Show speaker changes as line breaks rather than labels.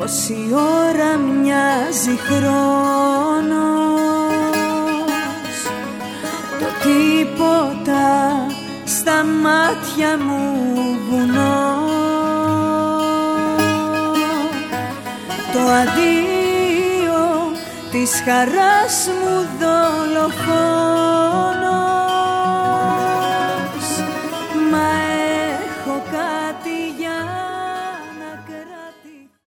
Πόση ώρα μοιάζει χρόνος, το τίποτα στα μάτια μου βουνό. Το αντίο της χαράς μου δολοφόνο.